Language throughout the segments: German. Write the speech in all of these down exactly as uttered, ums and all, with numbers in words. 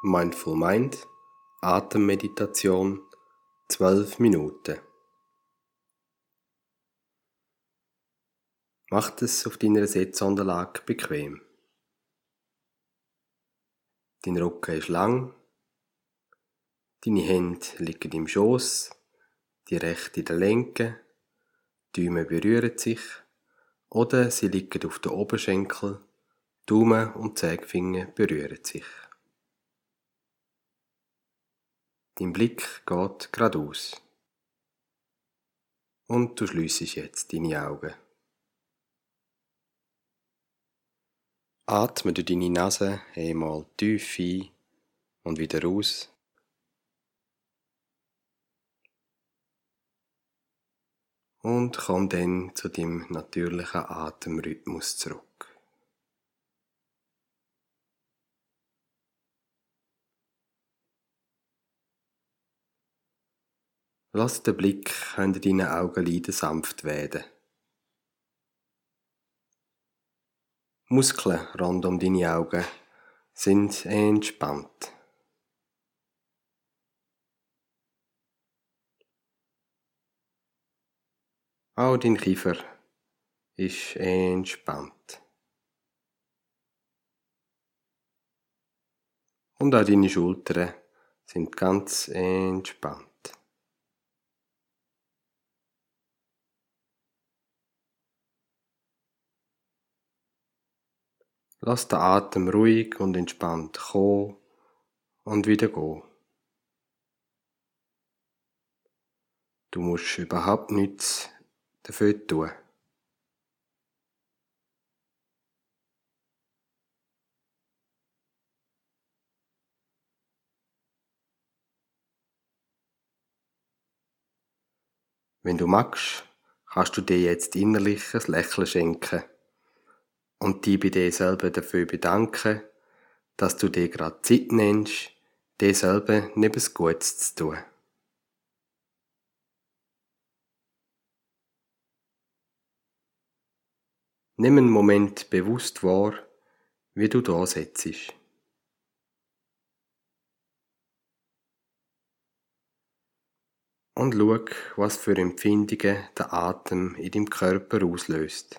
Mindful Mind, Atemmeditation, zwölf Minuten. Mach es auf deiner Sitzunterlage bequem. Dein Rücken ist lang, deine Hände liegen im Schoß, die rechte in der linken, die Daumen berühren sich oder sie liegen auf den Oberschenkel, Daumen und Zeigefinger berühren sich. Dein Blick geht geradeaus. Und du schliessest jetzt deine Augen. Atme durch deine Nase einmal tief ein und wieder aus. Und komm dann zu deinem natürlichen Atemrhythmus zurück. Lass den Blick hinter deinen Augenlidern sanft werden. Muskeln rund um deine Augen sind entspannt. Auch dein Kiefer ist entspannt. Und auch deine Schultern sind ganz entspannt. Lass den Atem ruhig und entspannt kommen und wieder gehen. Du musst überhaupt nichts dafür tun. Wenn du magst, kannst du dir jetzt innerlich ein Lächeln schenken und dich bei dir selber dafür bedanken, dass du dir gerade Zeit nimmst, dir selber etwas Gutes zu tun. Nimm einen Moment bewusst wahr, wie du da sitzt. Und schau, was für Empfindungen der Atem in deinem Körper auslöst.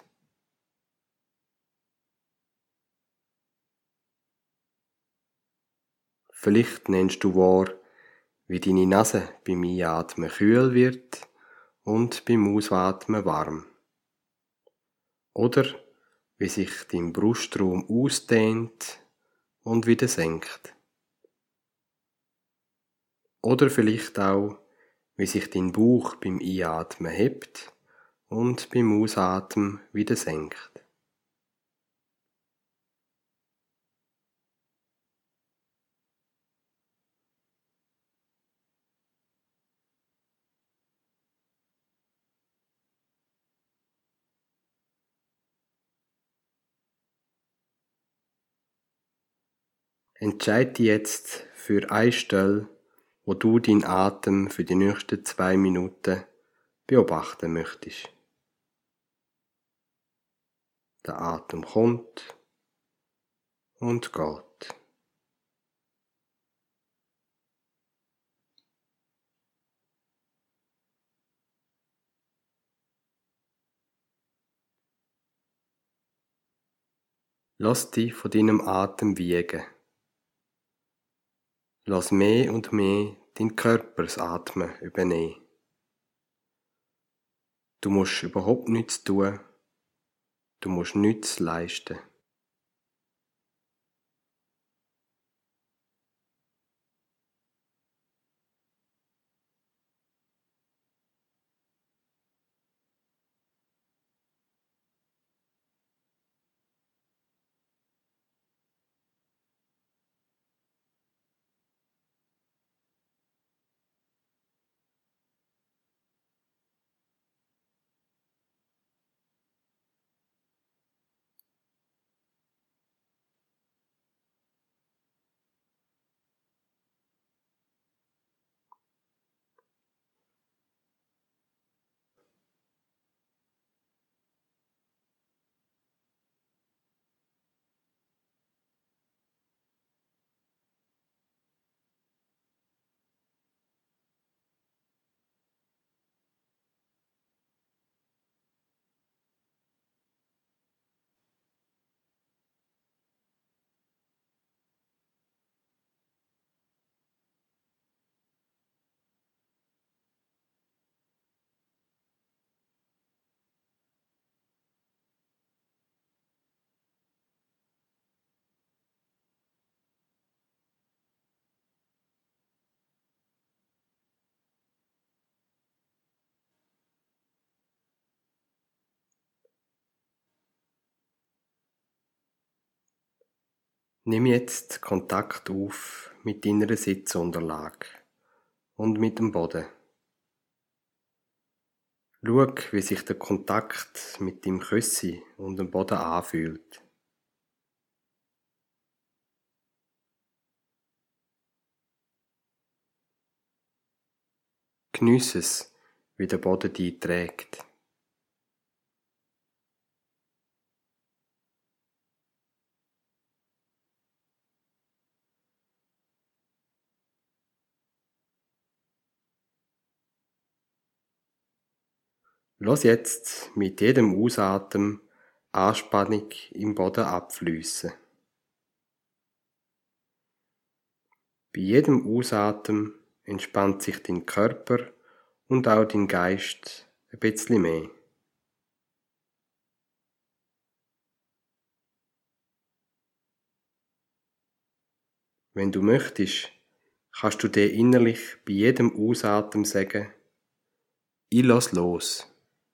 Vielleicht nimmst du wahr, wie deine Nase beim Einatmen kühl wird und beim Ausatmen warm. Oder wie sich dein Brustraum ausdehnt und wieder senkt. Oder vielleicht auch, wie sich dein Bauch beim Einatmen hebt und beim Ausatmen wieder senkt. Entscheide dich jetzt für eine Stelle, wo du deinen Atem für die nächsten zwei Minuten beobachten möchtest. Der Atem kommt und geht. Lass dich von deinem Atem wiegen. Lass mehr und mehr deinen Körper das Atmen übernehmen. Du musst überhaupt nichts tun, du musst nichts leisten. Nimm jetzt Kontakt auf mit deiner Sitzunterlage und mit dem Boden. Schau, wie sich der Kontakt mit dem Küssi und dem Boden anfühlt. Geniesse es, wie der Boden dich trägt. Lass jetzt mit jedem Ausatmen Anspannung im Boden abfließen. Bei jedem Ausatmen entspannt sich dein Körper und auch dein Geist ein bisschen mehr. Wenn du möchtest, kannst du dir innerlich bei jedem Ausatmen sagen: Ich lass los.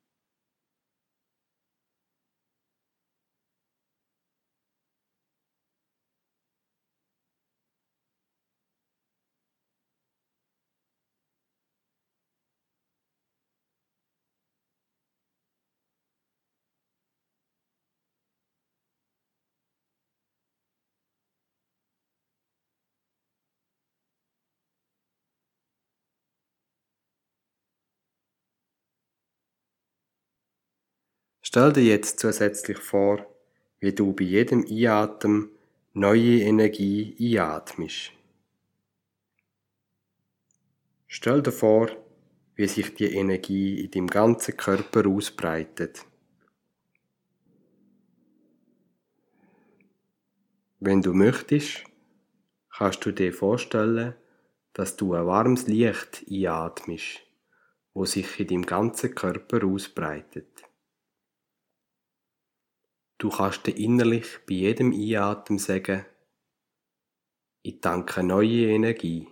Stell dir jetzt zusätzlich vor, wie du bei jedem Einatmen neue Energie einatmest. Stell dir vor, wie sich die Energie in deinem ganzen Körper ausbreitet. Wenn du möchtest, kannst du dir vorstellen, dass du ein warmes Licht einatmest, wo sich in deinem ganzen Körper ausbreitet. Du kannst dir innerlich bei jedem Einatmen sagen: Ich tanke neue Energie.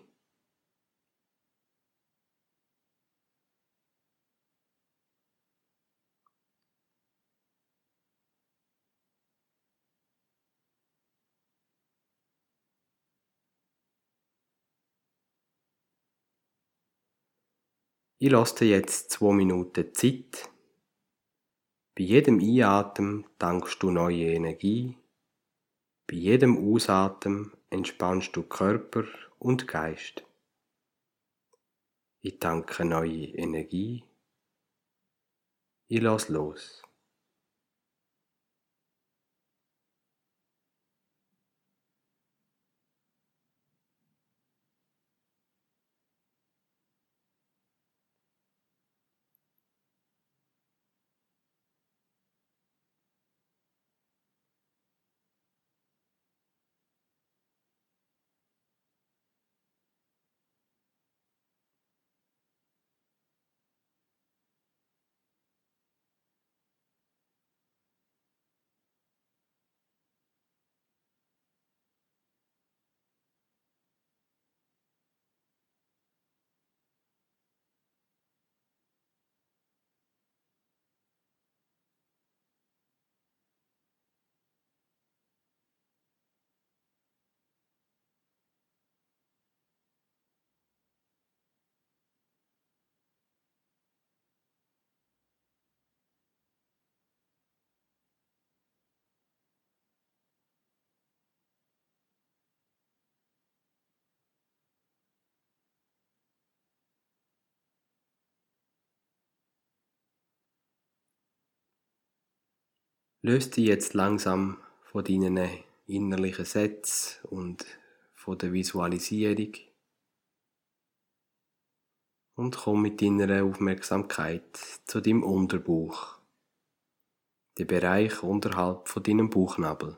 Ich lasse dir jetzt zwei Minuten Zeit. Bei jedem Einatmen tankst du neue Energie. Bei jedem Ausatmen entspannst du Körper und Geist. Ich tanke neue Energie. Ich lasse los. Löse dich jetzt langsam von deinen innerlichen Sätzen und von der Visualisierung und komm mit deiner Aufmerksamkeit zu deinem Unterbauch, der Bereich unterhalb von deinem Bauchnabel.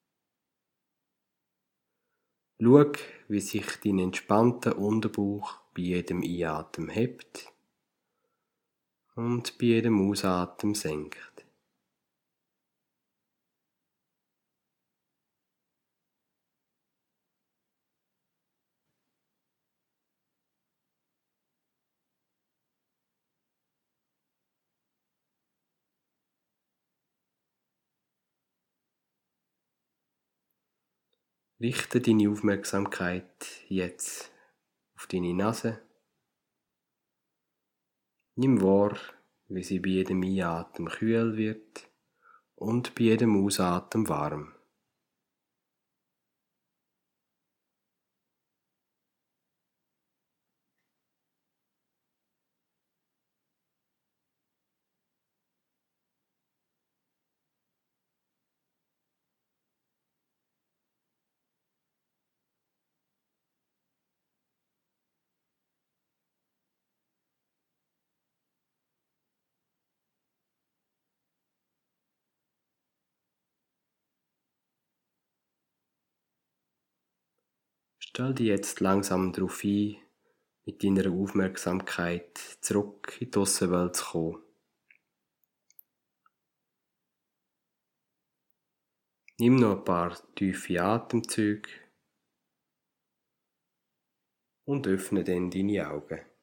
Schau, wie sich dein entspannter Unterbauch bei jedem Einatmen hebt und bei jedem Ausatmen senkt. Richte deine Aufmerksamkeit jetzt auf deine Nase. Nimm wahr, wie sie bei jedem Einatmen kühl wird und bei jedem Ausatmen warm. Stell dich jetzt langsam darauf ein, mit deiner Aufmerksamkeit zurück in die Aussenwelt zu kommen. Nimm noch ein paar tiefe Atemzüge und öffne dann deine Augen.